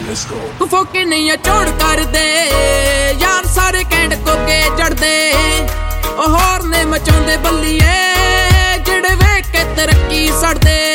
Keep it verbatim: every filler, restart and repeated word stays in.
ਫੋਕੇ ਨਹੀਂ ਆ ਚੋੜ ਕਰਦੇ ਯਾਰ ਸਾਰੇ ਕੈਂਡ ਕੋਕੇ ਚੜਦੇ ਉਹ ਹੋਰ ਨੇ ਮਚਾਉਂਦੇ ਬੱਲੀਏ ਜਿਹੜੇ ਵੇਖ ਕੇ ਤਰੱਕੀ ਸੜਦੇ